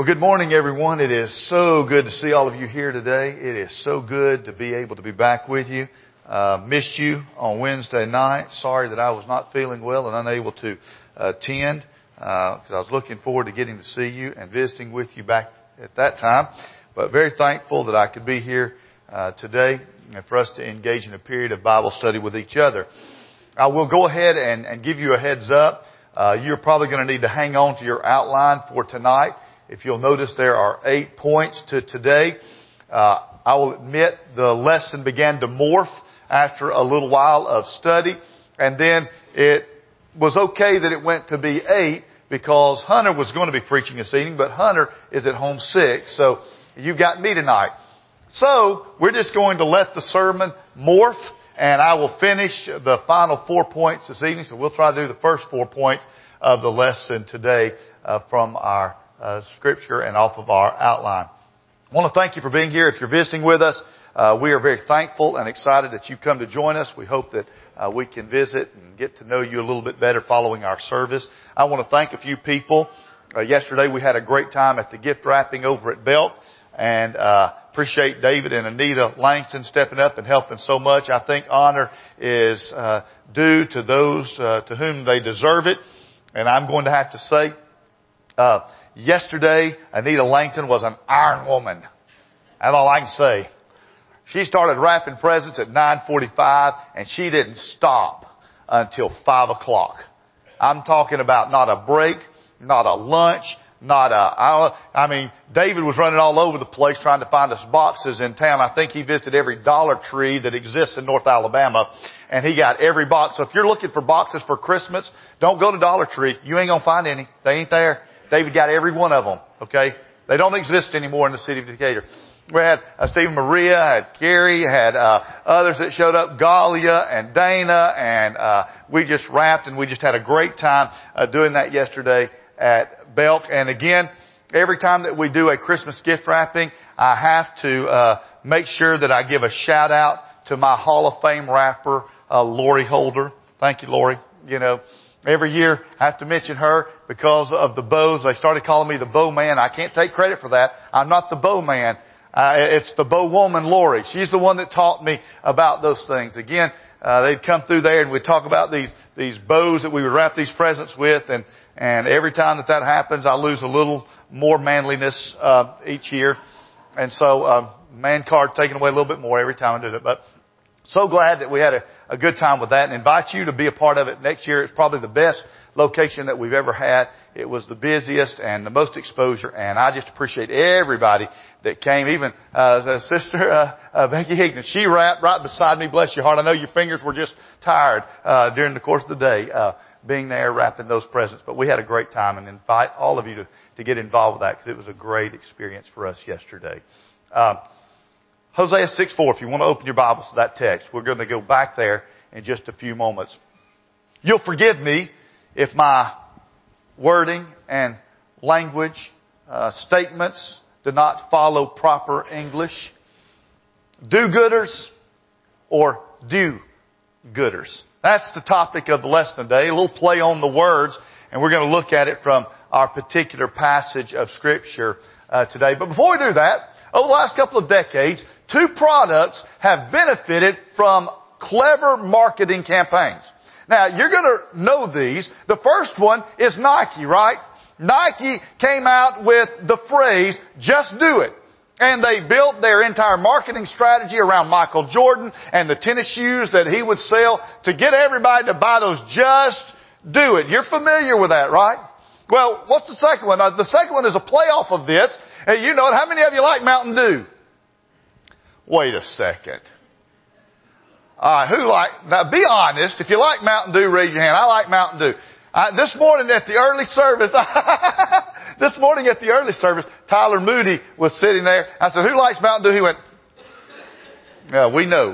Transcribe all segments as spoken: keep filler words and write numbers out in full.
Well, good morning, everyone. It is so good to see all of you here today. It is so good to be able to be back with you. Uh, missed you on Wednesday night. Sorry that I was not feeling well and unable to attend because uh, I was looking forward to getting to see you and visiting with you back at that time. But very thankful that I could be here uh, today and for us to engage in a period of Bible study with each other. I will go ahead and, and give you a heads up. Uh, you're probably going to need to hang on to your outline for tonight. If you'll notice, there are eight points to today. Uh, I will admit the lesson began to morph after a little while of study. And then it was okay that it went to be eight because Hunter was going to be preaching this evening, but Hunter is at home sick. So you've got me tonight. So we're just going to let the sermon morph, and I will finish the final four points this evening. So we'll try to do the first four points of the lesson today uh, from our Uh, scripture and off of our outline. I want to thank you for being here. If you're visiting with us, uh, we are very thankful and excited that you've come to join us. We hope that uh, we can visit and get to know you a little bit better following our service. I want to thank a few people. Uh, yesterday we had a great time at the gift wrapping over at Belk, and uh, appreciate David and Anita Langston stepping up and helping so much. I think honor is uh, due to those uh, to whom they deserve it, and I'm going to have to say, uh, yesterday, Anita Langton was an iron woman. That's all I can say. She started wrapping presents at nine forty-five, and she didn't stop until five o'clock. I'm talking about not a break, not a lunch, not a... I mean, David was running all over the place trying to find us boxes in town. I think he visited every Dollar Tree that exists in North Alabama, and he got every box. So if you're looking for boxes for Christmas, don't go to Dollar Tree. You ain't going to find any. They ain't there. David got every one of them, okay? They don't exist anymore in the city of Decatur. We had uh, Stephen Maria, had Gary, had uh, others that showed up, Galia and Dana, and uh, we just wrapped, and we just had a great time uh, doing that yesterday at Belk. And again, every time that we do a Christmas gift wrapping, I have to uh, make sure that I give a shout out to my Hall of Fame wrapper, uh, Lori Holder. Thank you, Lori. You know, every year I have to mention her because of the bows. They started calling me the bow man. I can't take credit for that. I'm not the bow man. Uh, it's the bow woman, Lori. She's the one that taught me about those things. Again, uh, they'd come through there and we'd talk about these, these bows that we would wrap these presents with. And, and every time that that happens, I lose a little more manliness, uh, each year. And so, um, man card taken away a little bit more every time I do that. But so glad that we had a, a good time with that, and invite you to be a part of it next year. It's probably the best location that we've ever had. It was the busiest and the most exposure, and I just appreciate everybody that came. Even uh, Sister uh, uh, Becky Higgins, she wrapped right beside me. Bless your heart. I know your fingers were just tired uh, during the course of the day uh, being there wrapping those presents, but we had a great time, and invite all of you to, to get involved with that because it was a great experience for us yesterday. Uh, Hosea six four, if you want to open your Bibles to that text. We're going to go back there in just a few moments. You'll forgive me if my wording and language, uh, statements do not follow proper English. Do-gooders or do-gooders. That's the topic of the lesson today. A little play on the words, and we're going to look at it from our particular passage of Scripture uh, today. But before we do that, over the last couple of decades, two products have benefited from clever marketing campaigns. Now, you're going to know these. The first one is Nike, right? Nike came out with the phrase, just do it. And they built their entire marketing strategy around Michael Jordan and the tennis shoes that he would sell to get everybody to buy those just do it. You're familiar with that, right? Well, what's the second one? Uh, the second one is a playoff of this. Hey, you know it. How many of you like Mountain Dew? Wait a second. All right, who like, now be honest. If you like Mountain Dew, raise your hand. I like Mountain Dew. Uh, this morning at the early service, this morning at the early service, Tyler Moody was sitting there. I said, who likes Mountain Dew? He went, yeah, we know.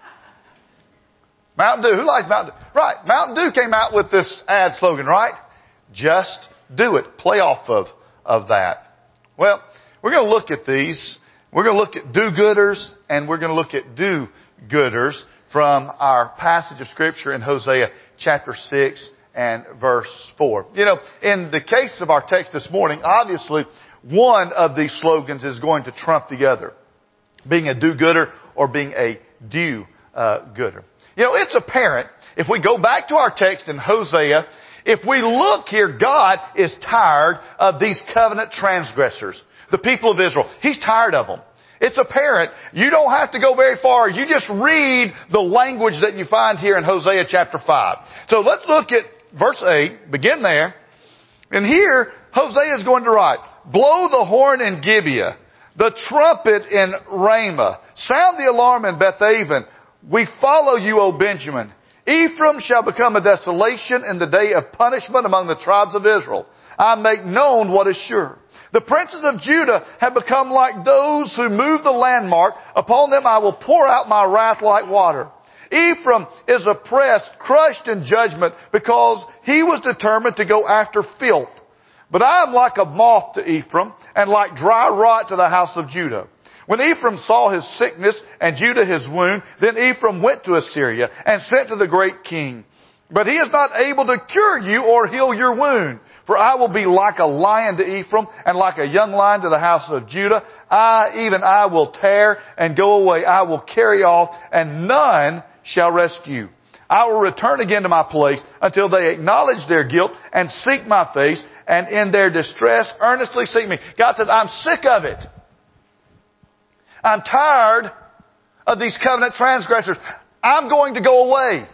Mountain Dew, who likes Mountain Dew? Right, Mountain Dew came out with this ad slogan, right? Just do it. Play off of, of that. Well, we're going to look at these. We're going to look at do-gooders and we're going to look at do-gooders from our passage of Scripture in Hosea chapter six and verse four. You know, in the case of our text this morning, obviously one of these slogans is going to trump the other. Being a do-gooder or being a do-gooder. You know, it's apparent, if we go back to our text in Hosea, if we look here, God is tired of these covenant transgressors, the people of Israel. He's tired of them. It's apparent. You don't have to go very far. You just read the language that you find here in Hosea chapter five. So let's look at verse eight, begin there. And here, Hosea is going to write, blow the horn in Gibeah, the trumpet in Ramah. Sound the alarm in Bethaven. We follow you, O Benjamin. Ephraim shall become a desolation in the day of punishment among the tribes of Israel. I make known what is sure. The princes of Judah have become like those who move the landmark. Upon them I will pour out my wrath like water. Ephraim is oppressed, crushed in judgment, because he was determined to go after filth. But I am like a moth to Ephraim, and like dry rot to the house of Judah. When Ephraim saw his sickness and Judah his wound, then Ephraim went to Assyria and sent to the great king. But he is not able to cure you or heal your wound. For I will be like a lion to Ephraim and like a young lion to the house of Judah. I, even I, will tear and go away. I will carry off, and none shall rescue. I will return again to my place until they acknowledge their guilt and seek my face, and in their distress earnestly seek me. God says, I'm sick of it. I'm tired of these covenant transgressors. I'm going to go away.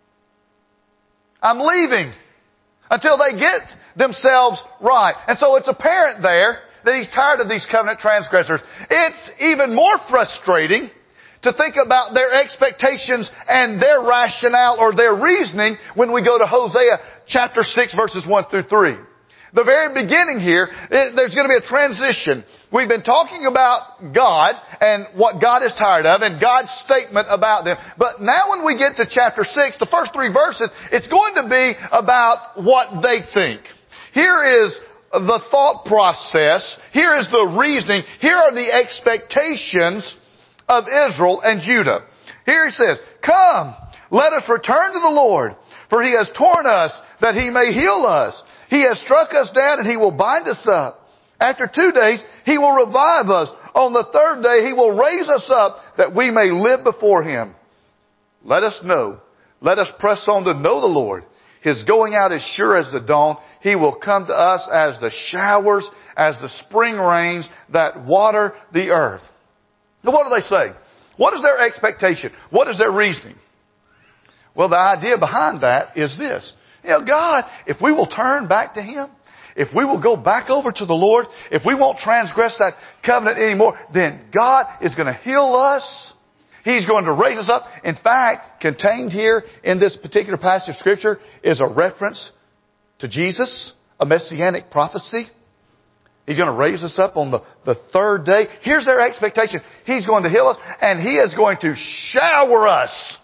I'm leaving until they get themselves right. And so it's apparent there that he's tired of these covenant transgressors. It's even more frustrating to think about their expectations and their rationale or their reasoning when we go to Hosea chapter six verses one through three. The very beginning here, there's going to be a transition. We've been talking about God and what God is tired of and God's statement about them. But now when we get to chapter six, the first three verses, it's going to be about what they think. Here is the thought process. Here is the reasoning. Here are the expectations of Israel and Judah. Here he says, come, let us return to the Lord, for he has torn us that he may heal us. He has struck us down and he will bind us up. After two days, he will revive us. On the third day, he will raise us up that we may live before him. Let us know. Let us press on to know the Lord. His going out is sure as the dawn. He will come to us as the showers, as the spring rains that water the earth. Now what do they say? What is their expectation? What is their reasoning? Well, the idea behind that is this. You know, God, if we will turn back to him, if we will go back over to the Lord, if we won't transgress that covenant anymore, then God is going to heal us. He's going to raise us up. In fact, contained here in this particular passage of Scripture is a reference to Jesus, a messianic prophecy. He's going to raise us up on the, the third day. Here's their expectation. He's going to heal us, and he is going to shower us.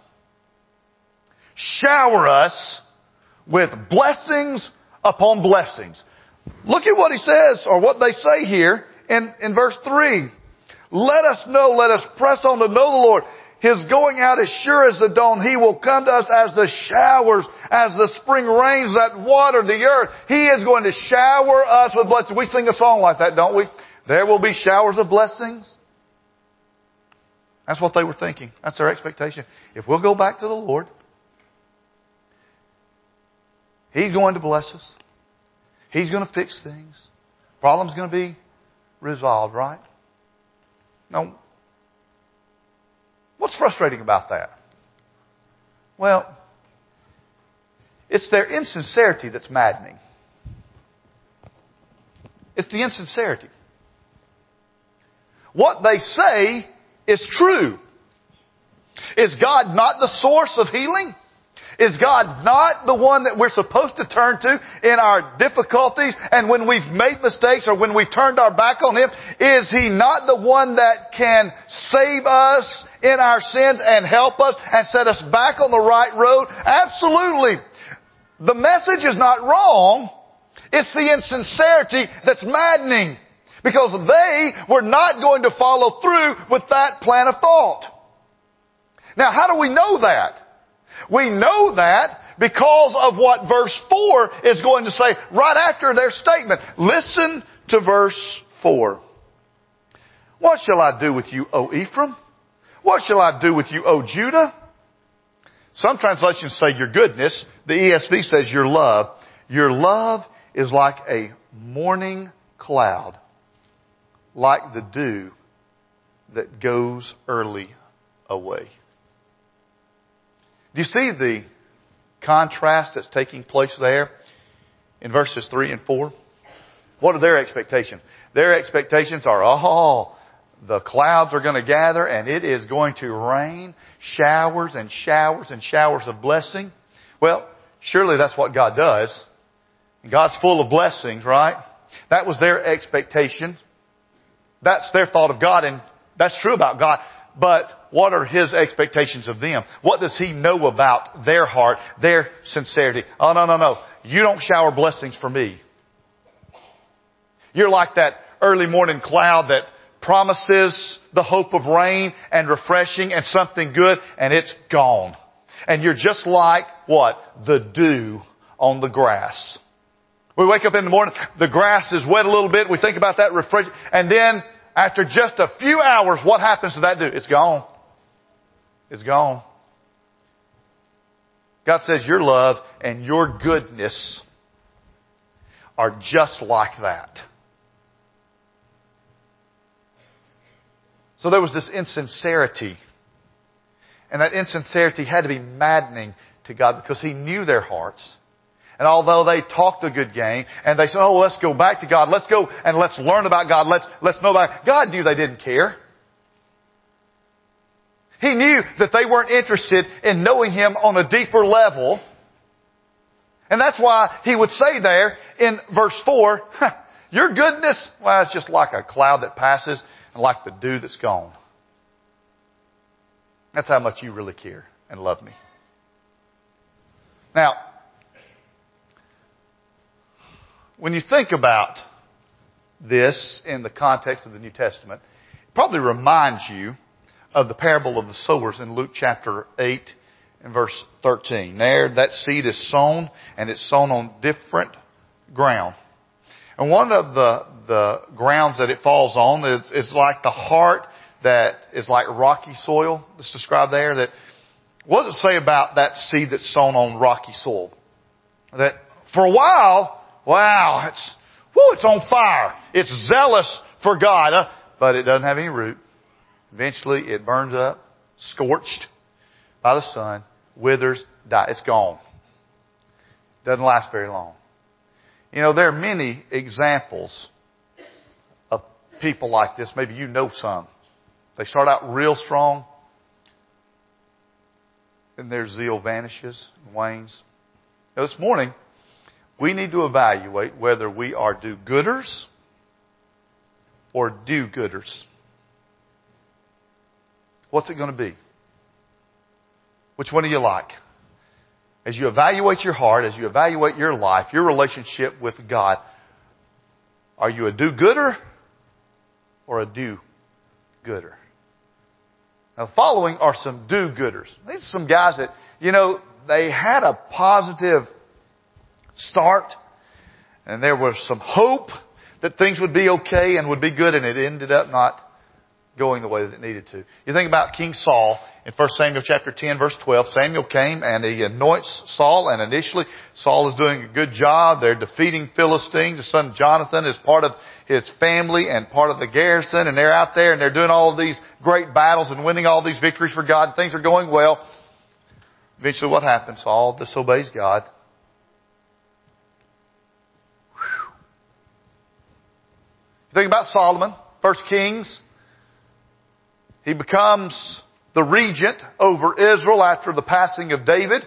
Shower us with blessings upon blessings. Look at what he says, or what they say here in, in verse three. Let us know, let us press on to know the Lord. His going out is sure as the dawn. He will come to us as the showers, as the spring rains that water the earth. He is going to shower us with blessings. We sing a song like that, don't we? There will be showers of blessings. That's what they were thinking. That's their expectation. If we'll go back to the Lord, he's going to bless us. He's going to fix things. Problem's going to be resolved, right? Now, what's frustrating about that? Well, it's their insincerity that's maddening. It's the insincerity. What they say is true. Is God not the source of healing? Is God not the one that we're supposed to turn to in our difficulties and when we've made mistakes or when we've turned our back on him? Is he not the one that can save us in our sins and help us and set us back on the right road? Absolutely. The message is not wrong. It's the insincerity that's maddening, because they were not going to follow through with that plan of thought. Now, how do we know that? We know that because of what verse four is going to say right after their statement. Listen to verse four. What shall I do with you, O Ephraim? What shall I do with you, O Judah? Some translations say your goodness. The E S V says your love. Your love is like a morning cloud, like the dew that goes early away. Do you see the contrast that's taking place there in verses three and four? What are their expectations? Their expectations are, oh, the clouds are going to gather and it is going to rain showers and showers and showers of blessing. Well, surely that's what God does. God's full of blessings, right? That was their expectation. That's their thought of God, and that's true about God. But what are His expectations of them? What does He know about their heart, their sincerity? Oh, no, no, no. You don't shower blessings for me. You're like that early morning cloud that promises the hope of rain and refreshing and something good, and it's gone. And you're just like, what? The dew on the grass. We wake up in the morning, the grass is wet a little bit, we think about that refreshing, and then after just a few hours, what happens to that dew? It's gone. It's gone. God says your love and your goodness are just like that. So there was this insincerity. And that insincerity had to be maddening to God because He knew their hearts. And although they talked a good game and they said, oh, let's go back to God. Let's go and let's learn about God. Let's, let's know about God. God knew they didn't care. He knew that they weren't interested in knowing Him on a deeper level. And that's why He would say there in verse four, your goodness, well, it's just like a cloud that passes and like the dew that's gone. That's how much you really care and love me. Now, when you think about this in the context of the New Testament, it probably reminds you of the parable of the sowers in Luke chapter eight and verse thirteen. There, that seed is sown, and it's sown on different ground. And one of the, the grounds that it falls on is, is like the heart that is like rocky soil. It's described there. That, what does it say about that seed that's sown on rocky soil? That for a while, wow, it's, whoo, it's on fire. It's zealous for God, uh, but it doesn't have any root. Eventually it burns up, scorched by the sun, withers, dies. It's gone. Doesn't last very long. You know, there are many examples of people like this. Maybe you know some. They start out real strong, and their zeal vanishes and wanes. Now, this morning, we need to evaluate whether we are do-gooders or do-gooders. What's it going to be? Which one do you like? As you evaluate your heart, as you evaluate your life, your relationship with God, are you a do-gooder or a do-gooder? Now, the following are some do-gooders. These are some guys that, you know, they had a positive start, and there was some hope that things would be okay and would be good, and it ended up not going the way that it needed to. You think about King Saul in First Samuel chapter ten, verse twelve. Samuel came and he anoints Saul, and initially Saul is doing a good job. They're defeating Philistines. His son Jonathan is part of his family and part of the garrison, and they're out there and they're doing all of these great battles and winning all these victories for God. Things are going well. Eventually what happens? Saul disobeys God. Whew. You think about Solomon, First Kings. He becomes the regent over Israel after the passing of David.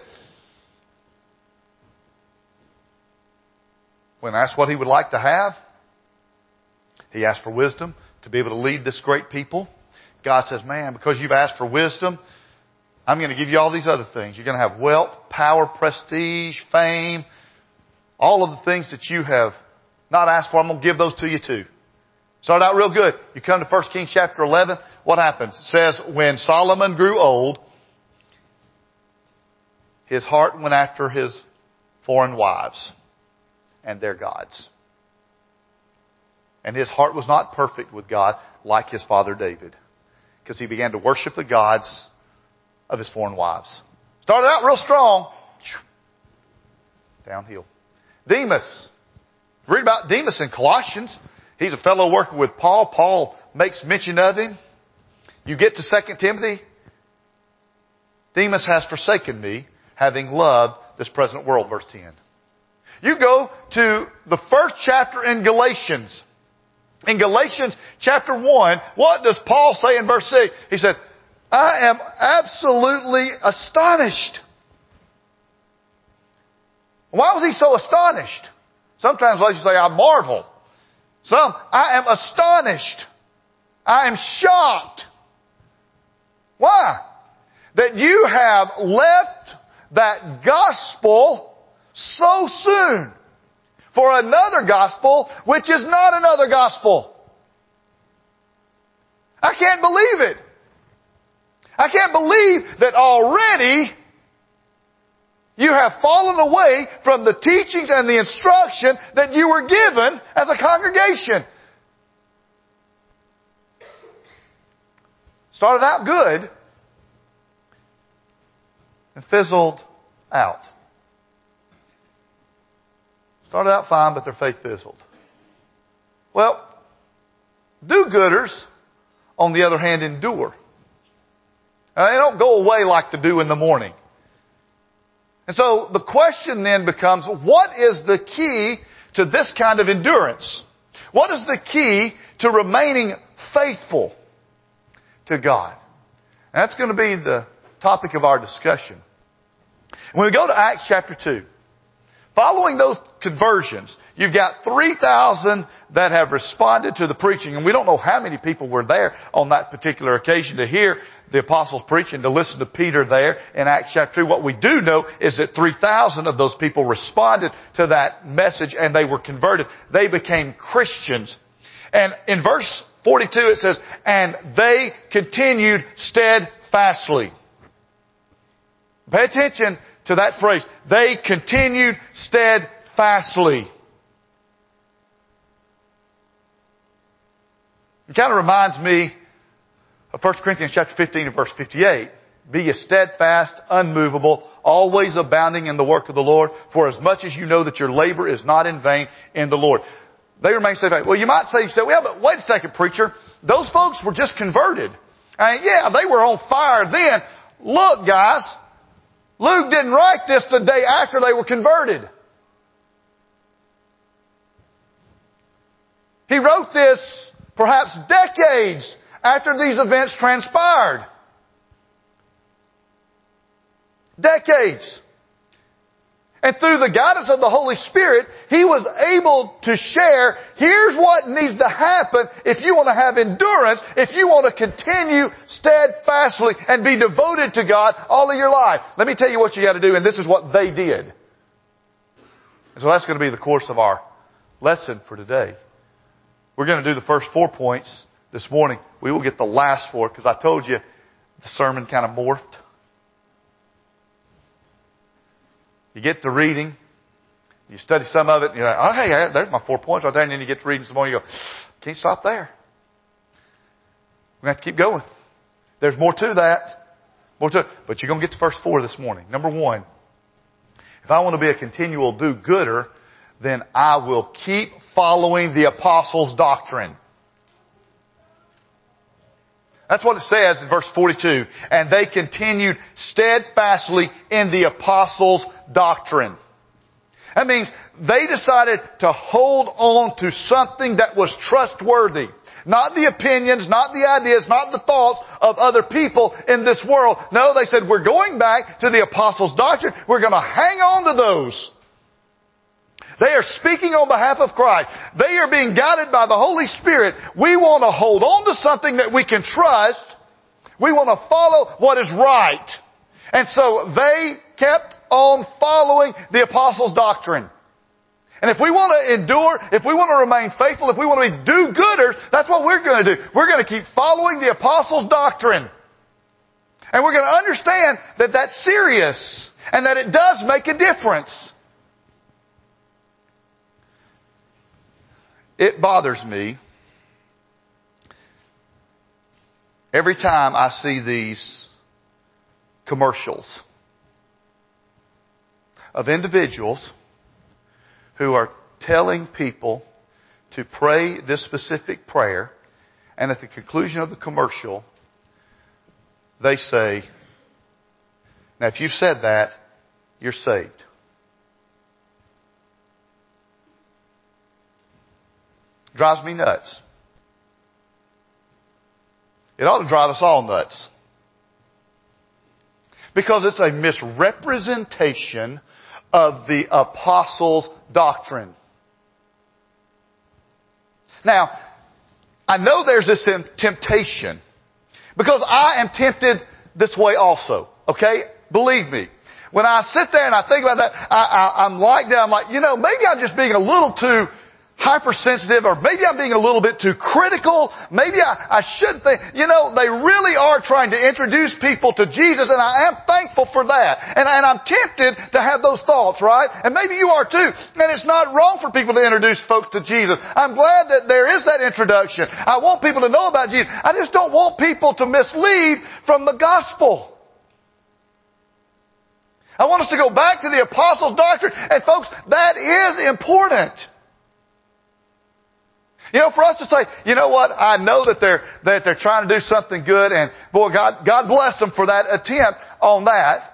When asked what he would like to have, he asked for wisdom to be able to lead this great people. God says, man, because you've asked for wisdom, I'm going to give you all these other things. You're going to have wealth, power, prestige, fame, all of the things that you have not asked for. I'm going to give those to you too. Started out real good. You come to First Kings chapter eleven. What happens? It says, when Solomon grew old, his heart went after his foreign wives and their gods. And his heart was not perfect with God like his father David, because he began to worship the gods of his foreign wives. Started out real strong. Downhill. Demas. Read about Demas in Colossians. He's a fellow worker with Paul. Paul makes mention of him. You get to Second Timothy. Demas has forsaken me, having loved this present world, verse ten. You go to the first chapter in Galatians. In Galatians chapter one, what does Paul say in verse six? He said, I am absolutely astonished. Why was he so astonished? Some translations say, I marvel. Some, I am astonished. I am shocked. Why? That you have left that gospel so soon for another gospel which is not another gospel. I can't believe it. I can't believe that already you have fallen away from the teachings and the instruction that you were given as a congregation. Started out good and fizzled out. Started out fine, but their faith fizzled. Well, do-gooders, on the other hand, endure. Now, they don't go away like the dew in the morning. And so the question then becomes, what is the key to this kind of endurance? What is the key to remaining faithful to God? And that's going to be the topic of our discussion. When we go to Acts chapter two, following those conversions, you've got three thousand that have responded to the preaching. And we don't know how many people were there on that particular occasion to hear the apostles preach and to listen to Peter there in Acts chapter two. What we do know is that three thousand of those people responded to that message and they were converted. They became Christians. And in verse forty-two it says, and they continued steadfastly. Pay attention to that phrase. They continued steadfastly. It kind of reminds me of First Corinthians chapter fifteen and verse fifty-eight. Be ye steadfast, unmovable, always abounding in the work of the Lord, for as much as you know that your labor is not in vain in the Lord. They remain steadfast. Well, you might say, well, but wait a second, preacher. Those folks were just converted. I mean, yeah, they were on fire then. Look, guys, Luke didn't write this the day after they were converted. He wrote this perhaps decades after these events transpired. Decades. And through the guidance of the Holy Spirit, he was able to share, here's what needs to happen if you want to have endurance, if you want to continue steadfastly and be devoted to God all of your life. Let me tell you what you got to do, and this is what they did. And so that's going to be the course of our lesson for today. We're going to do the first four points this morning. We will get the last four, because I told you the sermon kind of morphed. You get to reading, you study some of it, and you're like, oh, hey, there's my four points right there. And then you get to reading some more, and you go, can't stop there. We're going to have to keep going. There's more to that. More to it. But you're going to get the first four this morning. Number one, if I want to be a continual do-gooder, then I will keep following the apostles' doctrine. That's what it says in verse forty-two. And they continued steadfastly in the apostles' doctrine. That means they decided to hold on to something that was trustworthy. Not the opinions, not the ideas, not the thoughts of other people in this world. No, they said, we're going back to the apostles' doctrine. We're going to hang on to those. They are speaking on behalf of Christ. They are being guided by the Holy Spirit. We want to hold on to something that we can trust. We want to follow what is right. And so they kept on following the apostles' doctrine. And if we want to endure, if we want to remain faithful, if we want to be do-gooders, that's what we're going to do. We're going to keep following the apostles' doctrine. And we're going to understand that that's serious and that it does make a difference. it bothers me every time I see these commercials of individuals who are telling people to pray this specific prayer, and at the conclusion of the commercial, they say, now if you've said that, you're saved. Drives me nuts. It ought to drive us all nuts. Because it's a misrepresentation of the apostles' doctrine. Now, I know there's this temptation. Because I am tempted this way also. Okay? Believe me. When I sit there and I think about that, I, I, I'm like that. I'm like, you know, maybe I'm just being a little too hypersensitive, or maybe I'm being a little bit too critical. Maybe I, I shouldn't think. You know, they really are trying to introduce people to Jesus, and I am thankful for that. And, and I'm tempted to have those thoughts, right? And maybe you are too. And it's not wrong for people to introduce folks to Jesus. I'm glad that there is that introduction. I want people to know about Jesus. I just don't want people to mislead from the gospel. I want us to go back to the apostles' doctrine. And folks, that is important. You know, for us to say, you know what, I know that they're, that they're trying to do something good, and boy, God, God bless them for that attempt on that.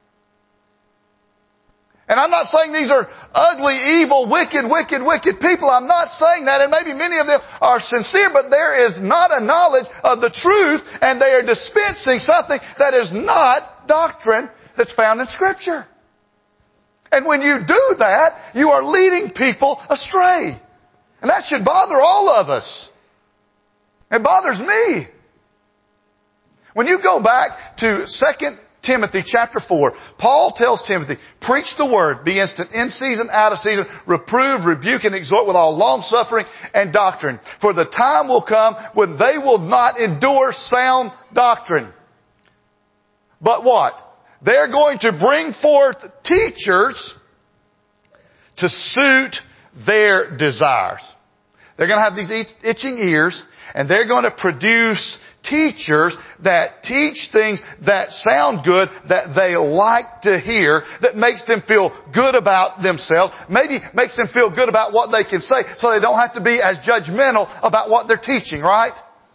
And I'm not saying these are ugly, evil, wicked, wicked, wicked people. I'm not saying that, and maybe many of them are sincere, but there is not a knowledge of the truth, and they are dispensing something that is not doctrine that's found in Scripture. And when you do that, you are leading people astray. And that should bother all of us. It bothers me. When you go back to Second Timothy chapter four, Paul tells Timothy, preach the word, be instant in season, out of season, reprove, rebuke, and exhort with all long suffering and doctrine. For the time will come when they will not endure sound doctrine. But what? They're going to bring forth teachers to suit their desires. They're going to have these itching ears, and they're going to produce teachers that teach things that sound good, that they like to hear, that makes them feel good about themselves, maybe makes them feel good about what they can say, so they don't have to be as judgmental about what they're teaching, right?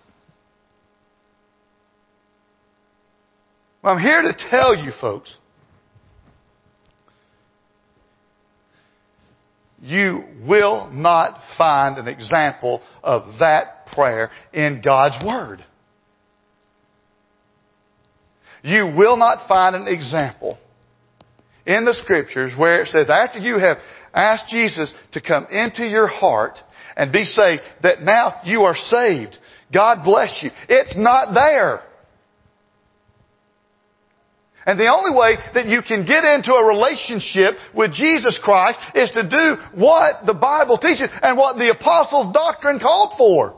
Well, I'm here to tell you folks, you will not find an example of that prayer in God's Word. You will not find an example in the Scriptures where it says after you have asked Jesus to come into your heart and be saved, that now you are saved. God bless you. It's not there. And the only way that you can get into a relationship with Jesus Christ is to do what the Bible teaches and what the apostles' doctrine called for.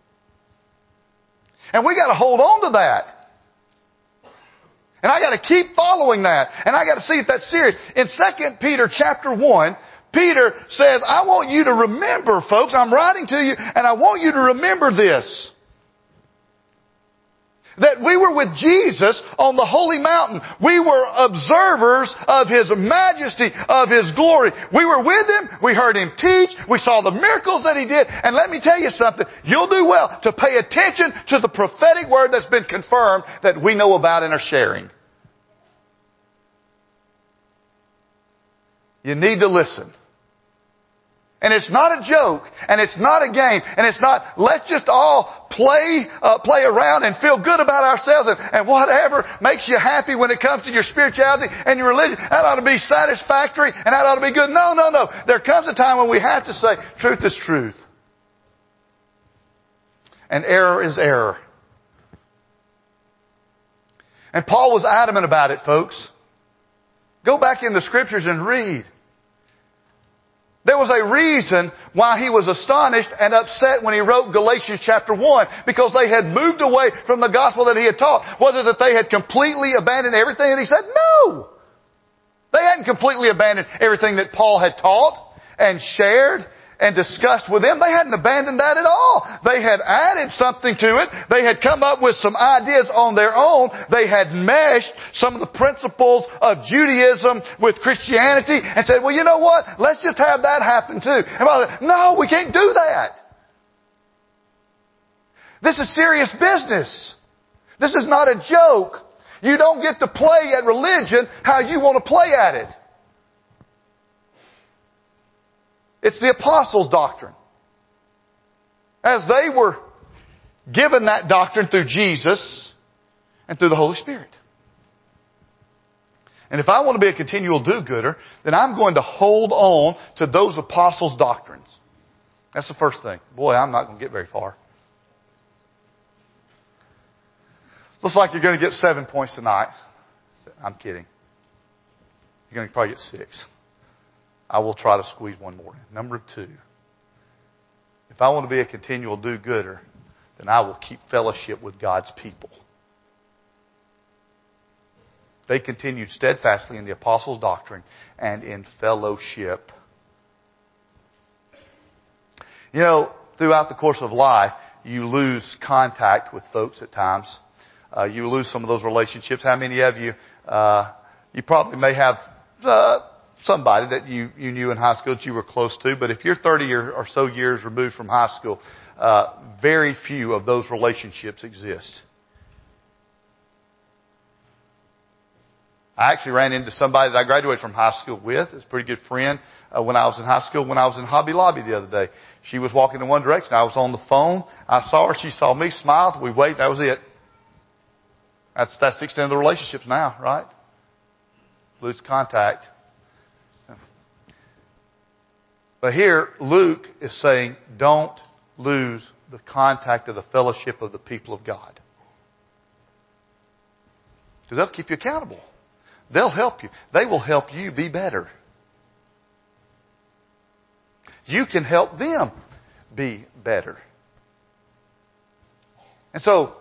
And we got to hold on to that. And I got to keep following that. And I got to see if that's serious. In Second Peter chapter one, Peter says, I want you to remember, folks, I'm writing to you, and I want you to remember this. That we were with Jesus on the holy mountain. We were observers of His majesty, of His glory. We were with Him. We heard Him teach. We saw the miracles that He did. And let me tell you something. You'll do well to pay attention to the prophetic word that's been confirmed that we know about and are sharing. You need to listen. And it's not a joke, and it's not a game, and it's not, let's just all play, uh, play around and feel good about ourselves and, and whatever makes you happy when it comes to your spirituality and your religion. That ought to be satisfactory, and that ought to be good. No, no, no. There comes a time when we have to say, truth is truth. And error is error. And Paul was adamant about it, folks. Go back in the Scriptures and read. There was a reason why he was astonished and upset when he wrote Galatians chapter one, because they had moved away from the gospel that he had taught. Was it that they had completely abandoned everything that he said? No! They hadn't completely abandoned everything that Paul had taught and shared and discussed with them. They hadn't abandoned that at all. They had added something to it. They had come up with some ideas on their own. They had meshed some of the principles of Judaism with Christianity and said, well, you know what? Let's just have that happen too. And by the, no, we can't do that. This is serious business. This is not a joke. You don't get to play at religion how you want to play at it. It's the apostles' doctrine. As they were given that doctrine through Jesus and through the Holy Spirit. And if I want to be a continual do-gooder, then I'm going to hold on to those apostles' doctrines. That's the first thing. Boy, I'm not going to get very far. Looks like you're going to get seven points tonight. I'm kidding. You're going to probably get six. I will try to squeeze one more in. Number two. If I want to be a continual do-gooder, then I will keep fellowship with God's people. They continued steadfastly in the apostles' doctrine and in fellowship. You know, throughout the course of life, you lose contact with folks at times. Uh, you lose some of those relationships. How many of you, uh, you probably may have uh, somebody that you, you knew in high school that you were close to, but if you're thirty or, or so years removed from high school, uh, very few of those relationships exist. I actually ran into somebody that I graduated from high school with. It's a pretty good friend uh, when I was in high school. When I was in Hobby Lobby the other day, she was walking in one direction. I was on the phone. I saw her. She saw me, smiled. We waved. That was it. That's, that's the extent of the relationships now, right? Lose contact. But here, Luke is saying, don't lose the contact of the fellowship of the people of God. Because they'll keep you accountable. They'll help you. They will help you be better. You can help them be better. And so,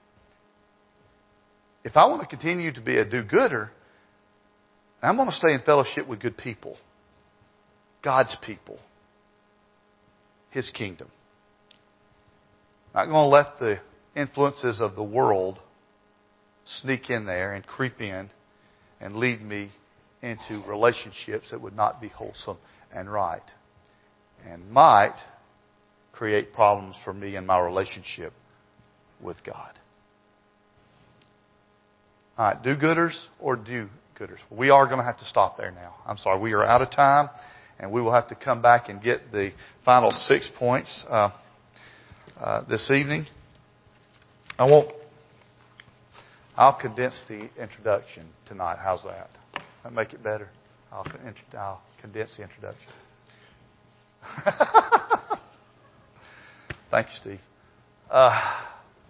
if I want to continue to be a do-gooder, I'm going to stay in fellowship with good people. God's people. His kingdom. I'm not going to let the influences of the world sneak in there and creep in and lead me into relationships that would not be wholesome and right. And might create problems for me in my relationship with God. All right, do-gooders or do-gooders? We are going to have to stop there now. I'm sorry, we are out of time, and we will have to come back and get the final six points uh, uh, this evening. I won't. I'll condense the introduction tonight. How's that? That make it better? I'll, I'll condense the introduction. Thank you, Steve. Uh,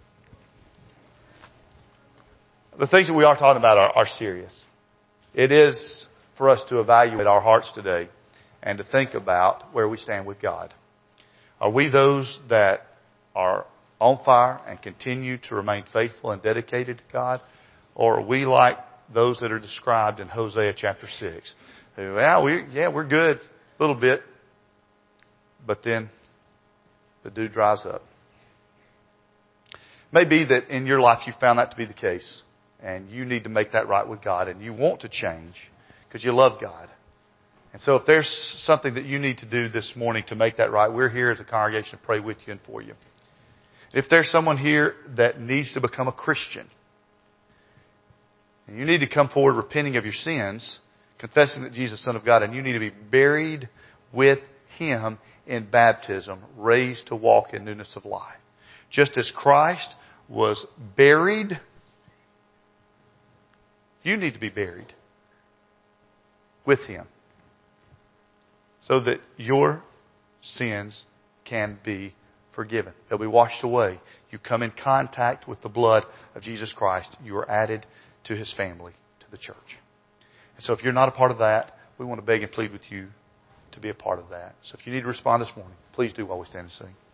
The things that we are talking about are, are serious. It is for us to evaluate our hearts today and to think about where we stand with God. Are we those that are on fire and continue to remain faithful and dedicated to God? Or are we like those that are described in Hosea chapter six? Who, well, we, yeah, we're good a little bit, but then the dew dries up. Maybe that in your life you found that to be the case. And you need to make that right with God. And you want to change because you love God. And so if there's something that you need to do this morning to make that right, we're here as a congregation to pray with you and for you. If there's someone here that needs to become a Christian, and you need to come forward repenting of your sins, confessing that Jesus is the Son of God, and you need to be buried with Him in baptism, raised to walk in newness of life. Just as Christ was buried, you need to be buried with Him so that your sins can be forgiven. They'll be washed away. You come in contact with the blood of Jesus Christ. You are added to His family, to the church. And so if you're not a part of that, we want to beg and plead with you to be a part of that. So if you need to respond this morning, please do while we stand and sing.